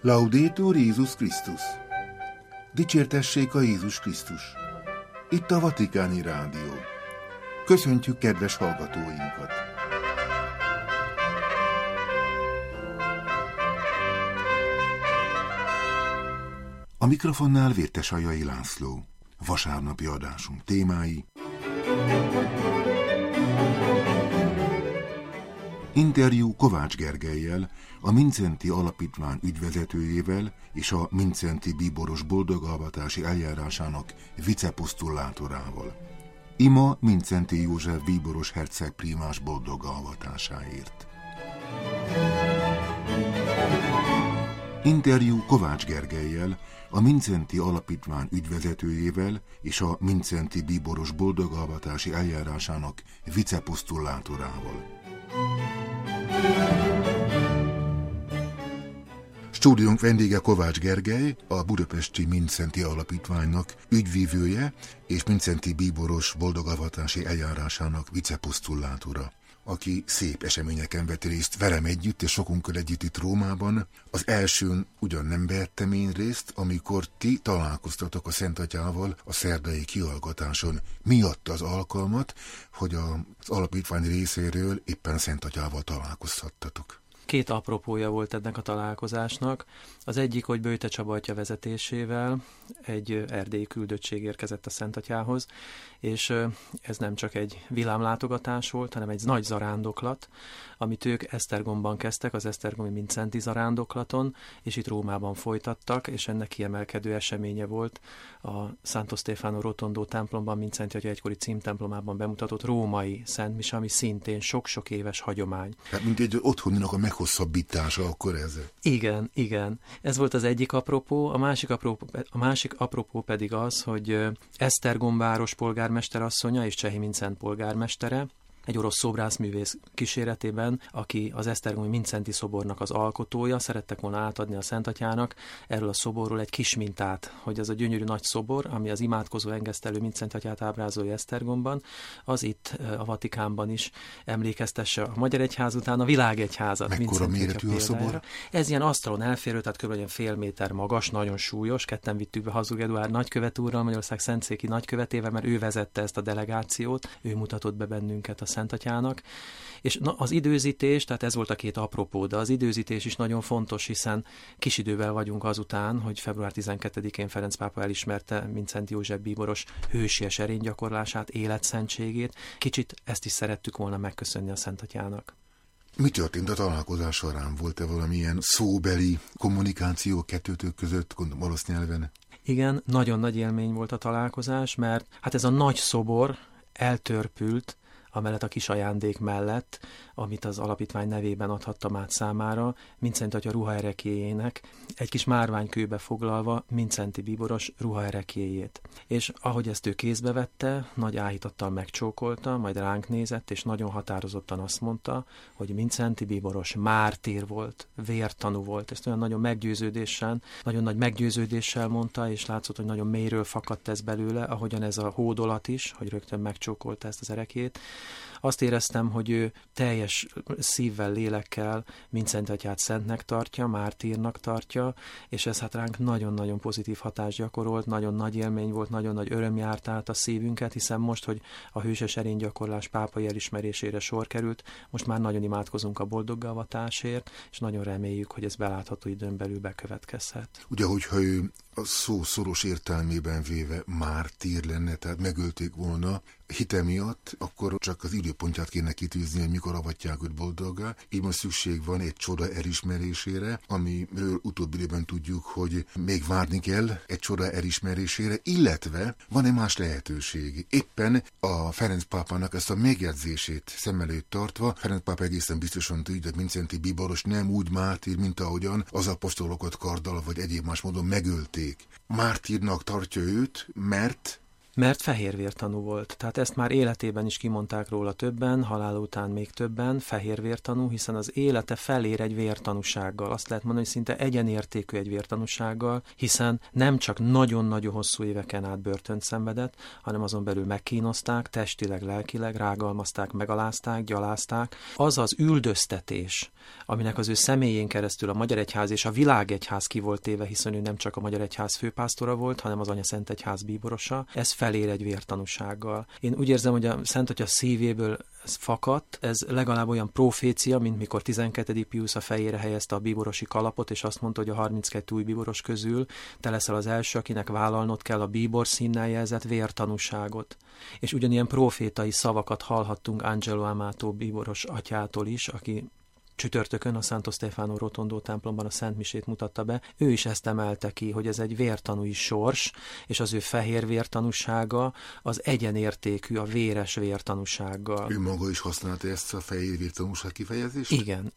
Laudetur Jézus Krisztus! Dicsértessék a Jézus Krisztus! Itt a Vatikáni Rádió. Köszöntjük kedves hallgatóinkat! A mikrofonnál Vértesajai László. Vasárnapi adásunk témái: interjú Kovács Gergellyel, a Mindszenty Alapítvány ügyvezetőjével és a Mindszenty bíboros boldogavatási eljárásának viceposztullátorával. Ima Mindszenty József bíboros herceg prímás boldogavatásáért. Interjú Kovács Gergellyel, a Mindszenty Alapítvány ügyvezetőjével és a Mindszenty bíboros boldogavatási eljárásának viceposztullátorával. Stúdiónk vendége Kovács Gergely, a budapesti Mindszenty Alapítványnak ügyvívője és Mindszenty bíboros boldogavatási eljárásának viceposztullátora, aki szép eseményeken vett részt velem együtt és sokunkkal együtt itt Rómában. Az elsőn ugyan nem vehettem én részt, amikor ti találkoztatok a Szent Atyával a szerdai kihallgatáson. Mi adta az alkalmat, hogy az alapítvány részéről éppen a Szent Atyával találkozhattatok? Két apropója volt ennek a találkozásnak. Az egyik, hogy Böjte Csaba atya vezetésével egy erdélyi küldöttség érkezett a Szent Atyához, és ez nem csak egy villámlátogatás volt, hanem egy nagy zarándoklat, amit ők Esztergomban kezdtek, az esztergomi Mindszenty zarándoklaton, és itt Rómában folytattak, és ennek kiemelkedő eseménye volt a Santo Stefano Rotondo templomban, Mindszenty Atya egykori címtemplomában bemutatott római szentmise, ami szintén sok-sok éves hagyomány. Hát mint egy otthoninak a meghosszabbítása akkor ez. Igen. Ez volt az egyik apropó. A másik apropó pedig az, hogy Esztergom város polgármesterasszonya és Csehi Mindszenty polgármestere egy orosz szobrászművész kíséretében, aki az esztergomi Mindszenty szobornak az alkotója, szerettek volna átadni a Szent Atyának erről a szoborról egy kis mintát, hogy az a gyönyörű nagy szobor, ami az imádkozó engesztelő Mindszenty Atyát ábrázolja Esztergomban, az itt a Vatikánban is emlékeztesse a Magyar Egyház után a világegyházat. Mekkora méretű a szobor? Ez ilyen asztalon elférő, tehát kb. Fél méter magas, nagyon súlyos. Ketten vittük be Hazug Eduárd nagykövet úrral, Magyarország szentszéki nagykövetével, mert ő vezette ezt a delegációt, ő mutatott be bennünket a Szent Atyának. És az időzítés, tehát ez volt a két apropó, de az időzítés is nagyon fontos, hiszen kis idővel vagyunk azután, hogy február 12-én Ferenc pápa elismerte Mindszenty József bíboros hősies erénygyakorlását, életszentségét. Kicsit ezt is szerettük volna megköszönni a Szent Atyának. Mi történt a találkozás során? Volt-e valamilyen szóbeli kommunikáció kettőtök között, gondolom orosz nyelven? Igen, nagyon nagy élmény volt a találkozás, mert hát ez a nagy szobor eltörpült, amellett a kis ajándék mellett, amit az alapítvány nevében adhattam át számára, Mindszenty Atya ruhaereklyéjének, egy kis márványkőbe foglalva Mindszenty bíboros ruhaereklyéjét. És ahogy ezt ő kézbe vette, nagy áhítattal megcsókolta, majd ránk nézett, és nagyon határozottan azt mondta, hogy Mindszenty bíboros mártír volt, vértanú volt. Ezt olyan nagyon nagyon nagy meggyőződéssel mondta, és látszott, hogy nagyon mélyről fakadt ez belőle, ahogyan ez a hódolat is, hogy rögtön megcsókolta ezt az ereklyét. Azt éreztem, hogy ő teljes szívvel, lélekkel Mindszenty Atyát szentnek tartja, mártírnak tartja, és ez hát ránk nagyon-nagyon pozitív hatást gyakorolt, nagyon nagy élmény volt, nagyon nagy öröm járt át a szívünket, hiszen most, hogy a hőses erénygyakorlás pápai elismerésére sor került, most már nagyon imádkozunk a boldoggavatásért, és nagyon reméljük, hogy ez belátható időn belül bekövetkezhet. Ugye, hogyha ő a szó szoros értelmében véve mártír lenne, tehát megölték volna hite miatt, akkor csak az időpontját kéne kitűzni, hogy mikor avatják őt boldoggá. Így most szükség van egy csoda elismerésére, amiről utóbbi időben tudjuk, hogy még várni kell egy csoda elismerésére, illetve van-e más lehetőség? Éppen a Ferenc pápának ezt a megjegyzését szem előtt tartva, Ferenc pápa egészen biztosan tudja, hogy Mindszenty bíboros nem úgy mártír, mint ahogyan az apostolokat karddal vagy egyéb más módon megölték. Mártírnak tartja őt, mert mert fehérvértanú volt. Tehát ezt már életében is kimondták róla többen, halála után még többen, fehérvértanú, hiszen az élete felér egy vértanúsággal. Azt lehet mondani, hogy szinte egyenértékű egy vértanúsággal, hiszen nem csak nagyon-nagyon hosszú éveken át börtönt szenvedett, hanem azon belül megkínozták, testileg, lelkileg, rágalmazták, megalázták, gyalázták. Az az üldöztetés, aminek az ő személyén keresztül a Magyar Egyház és a világegyház ki volt téve, hiszen ő nem csak a Magyar Egyház főpásztora volt, hanem az Anyaszentegyház bíborosa, ez felér egy vértanúsággal. Én úgy érzem, hogy a Szent Atya szívéből ez fakadt, ez legalább olyan profécia, mint mikor 12. Piusz a fejére helyezte a bíborosi kalapot, és azt mondta, hogy a 32 új bíboros közül te leszel az első, akinek vállalnod kell a bíbor színnel jelzett vértanúságot. És ugyanilyen profétai szavakat hallhattunk Angelo Amato bíboros atyától is, aki csütörtökön a Santo Stefano Rotondo templomban a Szent Misét mutatta be, ő is ezt emelte ki, hogy ez egy vértanúi sors, és az ő fehér vértanúsága az egyenértékű a véres vértanúsággal. Ő maga is használta ezt a fehér vértanúság kifejezést?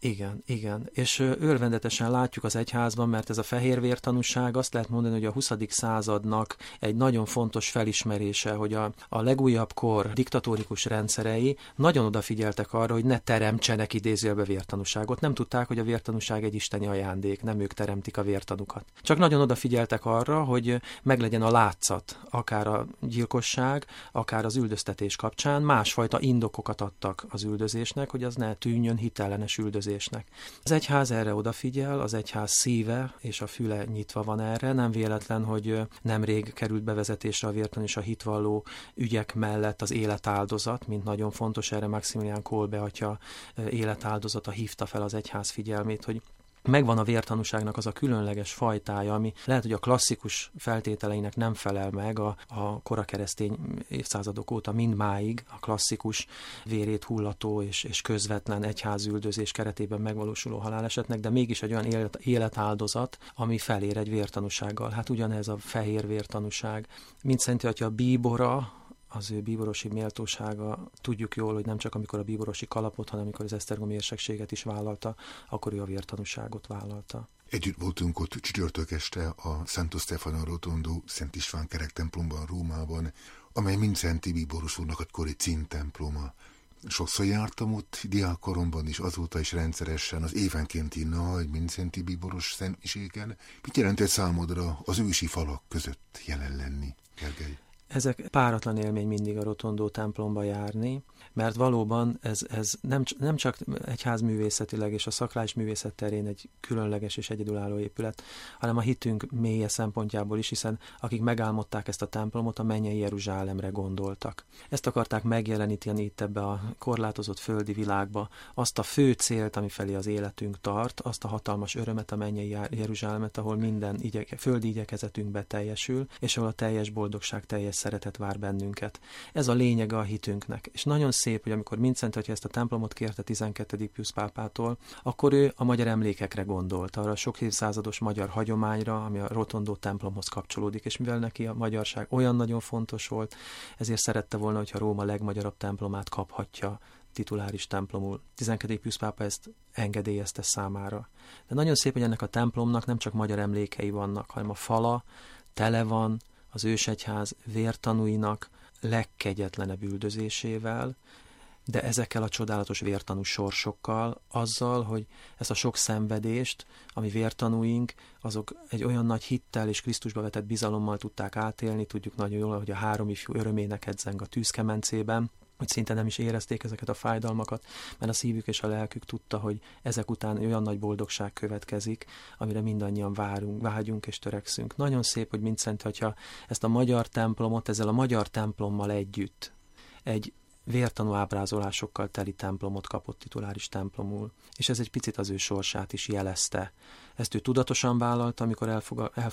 Igen. És örvendetesen látjuk az egyházban, mert ez a fehér vértanúság azt lehet mondani, hogy a 20. századnak egy nagyon fontos felismerése, hogy a legújabb kor diktatórikus rendszerei nagyon odafigyeltek arra, hogy ne teremtsenek idézőjelbe vértanúságot. Nem tudták, hogy a vértanúság egy isteni ajándék, nem ők teremtik a vértanukat. Csak nagyon odafigyeltek arra, hogy meglegyen a látszat, akár a gyilkosság, akár az üldöztetés kapcsán, másfajta indokokat adtak az üldözésnek, hogy az ne tűnjön hitellenes üldözésnek. Az egyház erre odafigyel, az egyház szíve és a füle nyitva van erre, nem véletlen, hogy nemrég került bevezetésre a vértanú és a hitvalló ügyek mellett az életáldozat, mint nagyon fontos, erre Maximilián Kolbe atya életáldozata hívta fel az egyház figyelmét, hogy megvan a vértanúságnak az a különleges fajtája, ami lehet, hogy a klasszikus feltételeinek nem felel meg a kora keresztény évszázadok óta mindmáig a klasszikus vérét hullató és közvetlen egyházüldözés keretében megvalósuló halálesetnek, de mégis egy olyan életáldozat, ami felér egy vértanúsággal. Hát ugyanez a fehér vértanúság. Mint Szent Atya bíbora, az ő bíborosi méltósága, tudjuk jól, hogy nem csak amikor a bíborosi kalapot, hanem amikor az esztergomi érsekséget is vállalta, akkor ő a vértanúságot vállalta. Együtt voltunk ott csütörtök este a Santo Stefano Rotondo Szent István kerektemplomban, Rómában, amely Mindszenty bíboros úrnak egykori címtemploma. Sokszor jártam ott diákkoromban is, azóta is rendszeresen az évenkénti nagy Mindszenty bíboros szentmiséken. Mit jelentett számodra az ősi falak között jelen lenni, Gergely? Ezek páratlan élmény mindig a Rotondo templomba járni, mert valóban ez nem csak egyházművészetileg és a szakrális művészet terén egy különleges és egyedülálló épület, hanem a hitünk mélye szempontjából is, hiszen akik megálmodták ezt a templomot, a mennyei Jeruzsálemre gondoltak. Ezt akarták megjeleníteni itt ebbe a korlátozott földi világba, azt a fő célt, ami felé az életünk tart, azt a hatalmas örömet, a mennyei Jeruzsálemet, ahol minden földi igyekezetünk beteljesül, és ahol a teljes boldogság, teljes szeretet vár bennünket. Ez a lényege a hitünknek. És nagyon szép, hogy amikor Mindszenty Atya ezt a templomot kérte 12. Piusz pápától, akkor ő a magyar emlékekre gondolt, arra a sok évszázados magyar hagyományra, ami a Rotondo templomhoz kapcsolódik, és mivel neki a magyarság olyan nagyon fontos volt, ezért szerette volna, hogyha Róma legmagyarabb templomát kaphatja tituláris templomul. 12. Piusz pápa ezt engedélyezte számára. De nagyon szép, hogy ennek a templomnak nem csak magyar emlékei vannak, hanem a fala tele van az ősegyház vértanúinak legkegyetlenebb üldözésével, de ezekkel a csodálatos vértanú sorsokkal, azzal, hogy ezt a sok szenvedést, ami vértanúink, azok egy olyan nagy hittel és Krisztusba vetett bizalommal tudták átélni, tudjuk nagyon jól, hogy a 3 ifjú örömének edzeng a tűzkemencében, hogy szinte nem is érezték ezeket a fájdalmakat, mert a szívük és a lelkük tudta, hogy ezek után olyan nagy boldogság következik, amire mindannyian vágyunk és törekszünk. Nagyon szép, hogy Mindszenty Atya ezt a magyar templomot, ezzel a magyar templommal együtt egy vértanú ábrázolásokkal teli templomot kapott tituláris templomul, és ez egy picit az ő sorsát is jelezte. Ezt ő tudatosan vállalta, amikor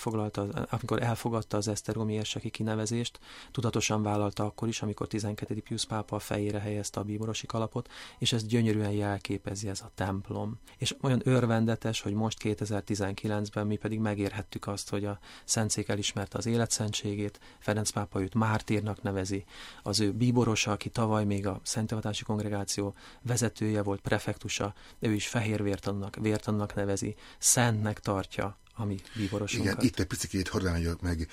elfogadta az esztergomi érseki kinevezést, tudatosan vállalta akkor is, amikor 12. Piusz pápa a fejére helyezte a bíborosi kalapot, és ez gyönyörűen jelképezi ez a templom. És olyan örvendetes, hogy most 2019-ben mi pedig megérhettük azt, hogy a Szentszék elismerte az életszentségét, Ferenc pápa őt mártírnak nevezi, az ő bíborosa, aki tavaly még a Szenthivatási Kongregáció vezetője volt, prefektusa, ő is fehér vértanúnak nevezi, szentnek tartja a mi bíborosunkat. Igen, itt egy picit hadd álljak meg.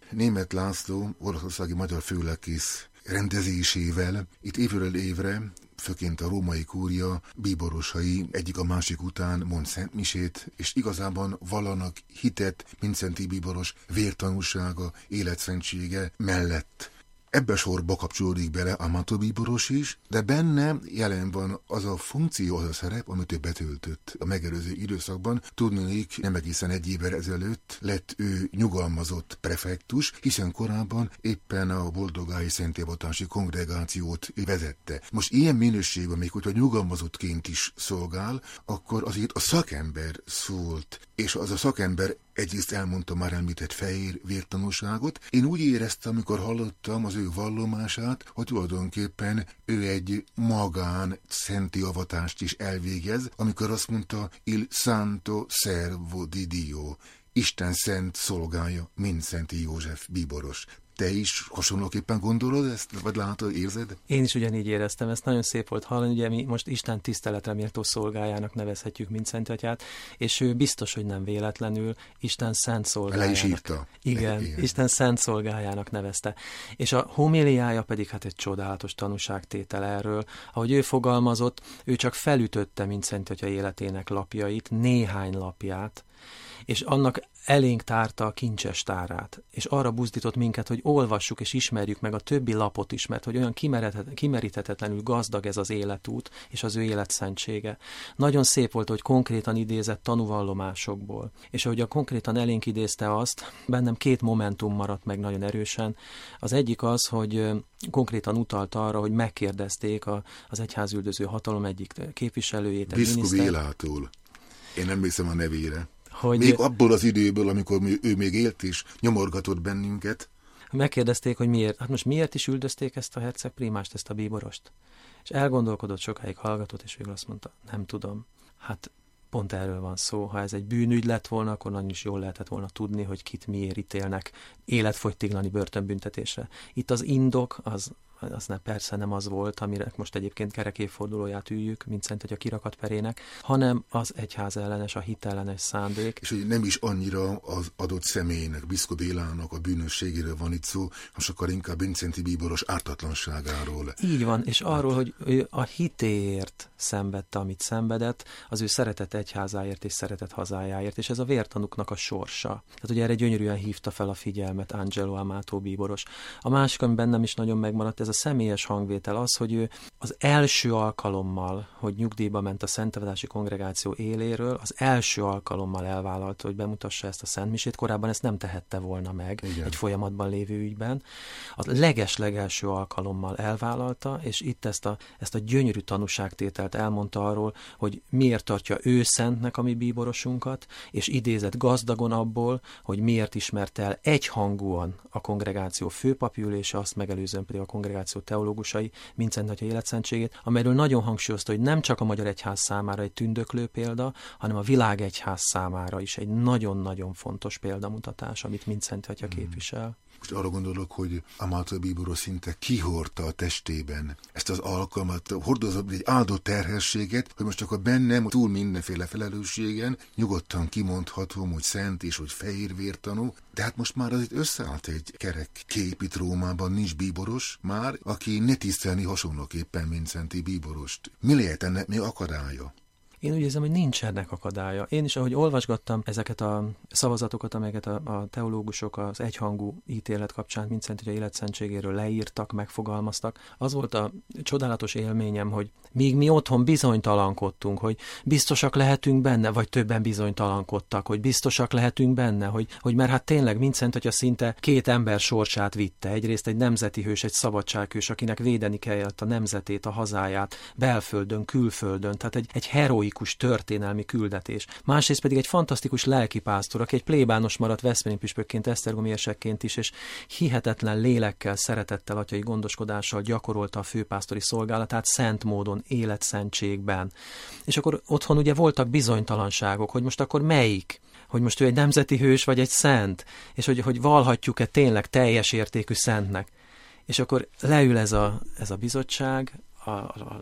Németh László, oroszországi magyar főlelkész rendezésével itt évről évre, főként a római kúria bíborosai egyik a másik után mond szentmisét, és igazában vallanak hitet Mindszenty bíboros vértanúsága, életszentsége mellett. Ebbe sorba kapcsolódik bele Amato bíboros is, de benne jelen van az a funkció, az a szerep, amit ő betöltött a megelőző időszakban. Tudniillik, nem egészen egy évvel ezelőtt lett ő nyugalmazott prefektus, hiszen korábban éppen a boldogári szentélvatási kongregációt vezette. Most ilyen minőségben, még hogyha nyugalmazottként is szolgál, akkor azért a szakember szólt, és az a szakember egyrészt elmondta már említett fehér vértanúságot. Én úgy éreztem, amikor hallottam az ő vallomását, hogy tulajdonképpen ő egy magán szenti avatást is elvégez, amikor azt mondta, il santo servo di Dio, Isten szent szolgája, Mindszenty József bíboros. Te is hasonlóképpen gondolod ezt, vagy látod, érzed? Én is ugyanígy éreztem, ezt nagyon szép volt hallani, ugye mi most Isten tiszteletre méltó szolgájának nevezhetjük Mindszenty atyát, és ő biztos, hogy nem véletlenül Isten szent szolgájának. Le is írta. Igen, Isten szent szolgájának nevezte. És a homéliája pedig hát egy csodálatos tanúságtétel erről. Ahogy ő fogalmazott, ő csak felütötte Mindszenty atya életének lapjait, néhány lapját, és annak elénk tárta a kincses tárát, és arra buzdított minket, hogy olvassuk és ismerjük meg a többi lapot is, mert hogy olyan kimeríthetetlenül gazdag ez az életút, és az ő életszentsége. Nagyon szép volt, hogy konkrétan idézett tanúvallomásokból, és ahogy a konkrétan elénk idézte azt, bennem két momentum maradt meg nagyon erősen. Az egyik az, hogy konkrétan utalt arra, hogy megkérdezték az egyházüldöző hatalom egyik képviselőjét, egy Biszkó miniszter. Bélától. Én emlékszem a nevére. Hogy még abból az időből, amikor ő még élt és nyomorgatott bennünket. Megkérdezték, hogy miért. Hát most miért is üldözték ezt a herceg primást, ezt a bíborost? És elgondolkodott, sokáig hallgatott, és végül azt mondta, nem tudom. Hát pont erről van szó. Ha ez egy bűnügy lett volna, akkor nagyon is jól lehetett volna tudni, hogy kit miért ítélnek életfogytiglani börtönbüntetésre. Itt az indok, az persze nem az volt, amire most egyébként kerek évfordulóját üljük, Mindszenty atya kirakat perének, hanem az egyház ellenes, a hitellenes szándék. És hogy nem is annyira az adott személynek, Biszkó Bélának a bűnösségéről van itt szó, hanem sokkal inkább Mindszenty bíboros ártatlanságáról. Így van, és arról, hogy ő a hitéért szenvedte, amit szenvedett, az ő szeretett egyházáért és szeretett hazájáért, és ez a vértanúknak a sorsa. Tehát ugye erre gyönyörűen hívta fel a figyelmet Angelo Amato bíboros. A másik, ami bennem is nagyon megmaradt, ez a személyes hangvétel, az, hogy ő az első alkalommal, hogy nyugdíjba ment a Szentevadási Kongregáció éléről, az első alkalommal elvállalta, hogy bemutassa ezt a szentmisét. Korábban ezt nem tehette volna meg. Igen. Egy folyamatban lévő ügyben. A leges-legelső alkalommal elvállalta, és itt ezt a gyönyörű tanúságtételt elmondta arról, hogy miért tartja ő szentnek a mi bíborosunkat, és idézett gazdagon abból, hogy miért ismerte el egyhangúan a kongregáció főpapülése, azt megelőzően pedig a kongregáció teológusai Mindszenty atya életszentségét, amelyről nagyon hangsúlyozta, hogy nem csak a magyar egyház számára egy tündöklő példa, hanem a világegyház számára is egy nagyon-nagyon fontos példamutatás, amit Mindszenty atya képvisel. Most arra gondolok, hogy Amato bíboros szinte kihordta a testében ezt az alkalmat, hordozott egy áldott terhességet, hogy most akkor bennem túl mindenféle felelősségen nyugodtan kimondhatom, hogy szent és hogy fehér vértanú, de hát most már azért összeállt egy kerek kép itt Rómában, nincs bíboros már, aki ne tisztelni hasonlóképpen Mindszenty bíborost. Mi lehet ennek még akadálya? Én úgy érzem, hogy nincs ennek akadálya. Én is, ahogy olvasgattam ezeket a szavazatokat, amelyeket a teológusok az egyhangú ítélet kapcsán Mindszenty atya életszentségéről leírtak, megfogalmaztak, az volt a csodálatos élményem, hogy míg mi otthon bizonytalankodtunk, hogy biztosak lehetünk benne, vagy többen bizonytalankodtak, hogy biztosak lehetünk benne, hogy mert hát tényleg Mindszenty atya szinte két ember sorsát vitte. Egyrészt egy nemzeti hős, egy szabadsághős, akinek védeni kellett a nemzetét, a hazáját, belföldön, külföldön, tehát egy heroikus történelmi küldetés. Másrészt pedig egy fantasztikus lelkipásztor, aki egy plébános maradt veszprémi püspökként, esztergomi érsekként is, és hihetetlen lélekkel, szeretettel, atyai gondoskodással gyakorolta a főpásztori szolgálatát szent módon, életszentségben. És akkor otthon ugye voltak bizonytalanságok, hogy most akkor melyik? Hogy most ő egy nemzeti hős, vagy egy szent? És hogy vallhatjuk-e tényleg teljes értékű szentnek? És akkor leül ez a bizottság, a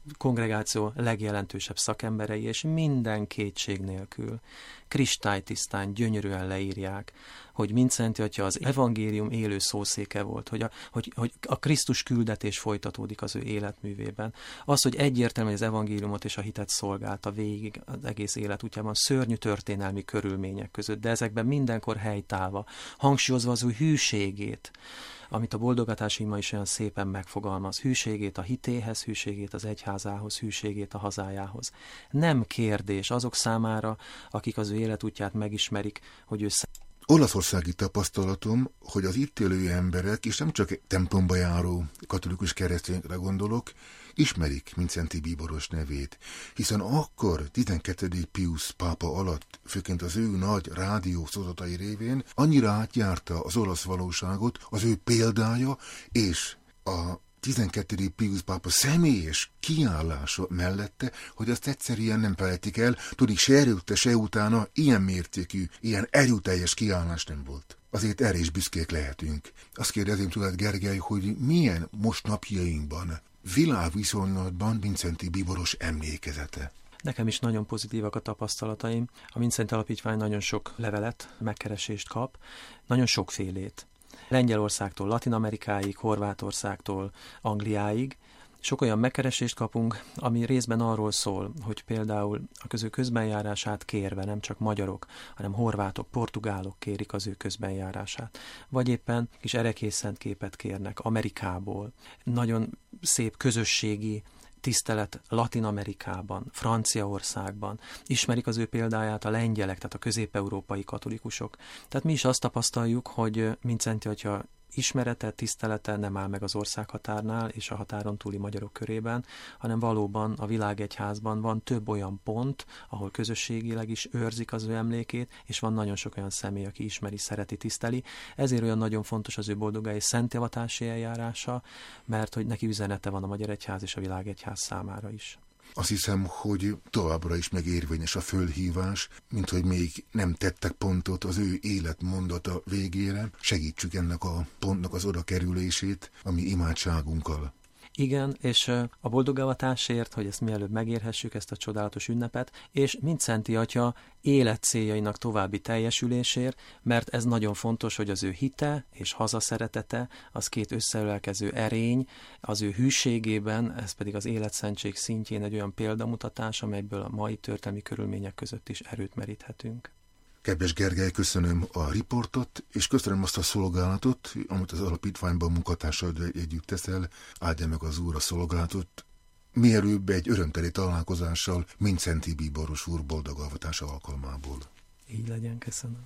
kongregáció legjelentősebb szakemberei, és minden kétség nélkül kristálytisztán, gyönyörűen leírják, hogy Mindszenty atya az evangélium élő szószéke volt, hogy a Krisztus küldetés folytatódik az ő életművében. Az, hogy egyértelműen az evangéliumot és a hitet szolgálta végig az egész életútjában, szörnyű történelmi körülmények között, de ezekben mindenkor helytállva, hangsúlyozva az ő hűségét, amit a boldogatás ima is olyan szépen megfogalmaz, hűségét a hitéhez, hűségét az egyházához, hűségét a hazájához. Nem kérdés azok számára, akik az ő életútját megismerik, hogy ő Olaszországi tapasztalatom, hogy az itt élő emberek, és nem csak templomba járó katolikus keresztényekre gondolok, ismerik Mindszenty bíboros nevét, hiszen akkor 12. Piusz pápa alatt, főként az ő nagy rádió szózatai révén annyira átjárta az olasz valóságot, az ő példája és a 12. Piusz pápa személyes kiállása mellette, hogy azt egyszerűen nem felejtik el, tudni se előtte, se utána ilyen mértékű, ilyen erőteljes kiállás nem volt. Azért erre is büszkék lehetünk. Azt kérdezem tőled, Gergely, hogy milyen most napjainkban, világviszonylatban Mindszenty bíboros emlékezete? Nekem is nagyon pozitívak a tapasztalataim. A Mindszenty Alapítvány nagyon sok levelet, megkeresést kap, nagyon sokfélét. Lengyelországtól Latin-Amerikáig, Horvátországtól Angliáig. Sok olyan megkeresést kapunk, ami részben arról szól, hogy például az ő közbenjárását kérve nem csak magyarok, hanem horvátok, portugálok kérik az ő közbenjárását. Vagy éppen kis erekészszent képet kérnek Amerikából. Nagyon szép közösségi tisztelet Latin-Amerikában, Franciaországban. Ismerik az ő példáját a lengyelek, tehát a közép-európai katolikusok. Tehát mi is azt tapasztaljuk, hogy Mindszenty atya ismerete, tisztelete nem áll meg az országhatárnál és a határon túli magyarok körében, hanem valóban a világegyházban van több olyan pont, ahol közösségileg is őrzik az ő emlékét, és van nagyon sok olyan személy, aki ismeri, szereti, tiszteli. Ezért olyan nagyon fontos az ő boldogá és szentjavatási eljárása, mert hogy neki üzenete van a Magyar Egyház és a világegyház számára is. Azt hiszem, hogy továbbra is megérvényes a fölhívás, mint hogy még nem tettek pontot az ő életmondata végére. Segítsük ennek a pontnak az oda kerülését a mi imádságunkkal. Igen, és a boldogavatásért, hogy ezt mielőbb megérhessük, ezt a csodálatos ünnepet, és Mindszenty atya életcéljainak további teljesülésért, mert ez nagyon fontos, hogy az ő hite és hazaszeretete, az két összeölelkező erény, az ő hűségében, ez pedig az életszentség szintjén egy olyan példamutatás, amelyből a mai történelmi körülmények között is erőt meríthetünk. Kedves Gergely, köszönöm a riportot, és köszönöm azt a szolgálatot, amit az alapítványban munkatársaid együtt teszel. Áldja meg az Úr a szolgálatot. Mielőbb egy örömteli találkozással Mindszenty bíboros úr boldogavatása alkalmából. Így legyen, köszönöm.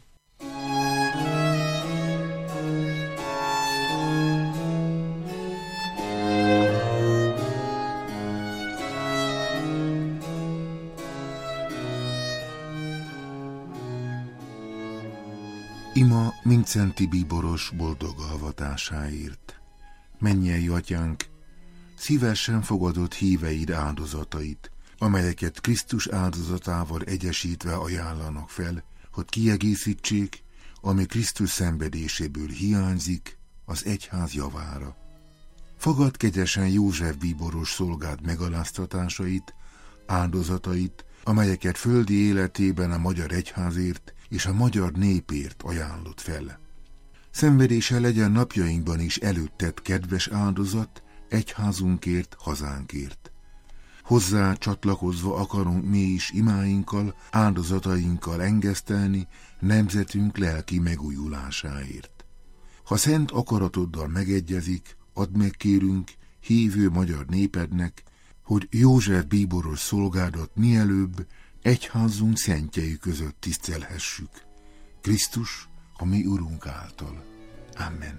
Ima Mindszenty bíboros boldogavatásáért. Mennyei atyánk, szívesen fogadott híveid áldozatait, amelyeket Krisztus áldozatával egyesítve ajánlanak fel, hogy kiegészítsék, ami Krisztus szenvedéséből hiányzik, az egyház javára. Fogad kegyesen József bíboros szolgád megaláztatásait, áldozatait, amelyeket földi életében a magyar egyházért és a magyar népért ajánlott fel. Szenvedése legyen napjainkban is előtted kedves áldozat, egyházunkért, hazánkért. Hozzá csatlakozva akarunk mi is imáinkkal, áldozatainkkal engesztelni nemzetünk lelki megújulásáért. Ha szent akaratoddal megegyezik, add meg kérünk hívő magyar népednek, hogy József bíboros szolgádat mielőbb egyházunk szentjei között tisztelhessük. Krisztus, a mi Urunk által. Amen.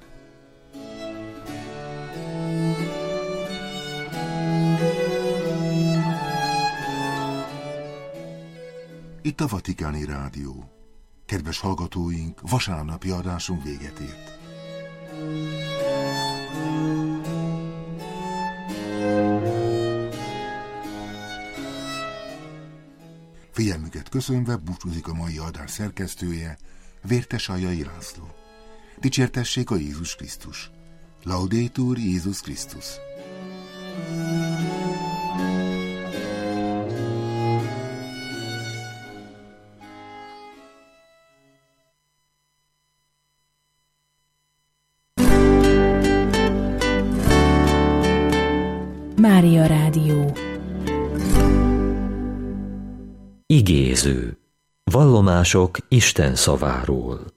Itt a Vatikáni Rádió. Kedves hallgatóink, vasárnapi adásunk véget ért. Figyelmüket köszönve búcsúzik a mai adás szerkesztője, Vértes Aljai László. Dicsértessék a Jézus Krisztus. Laudetur Jézus Krisztus. Mária Rádió. Igéző. Vallomások Isten szaváról.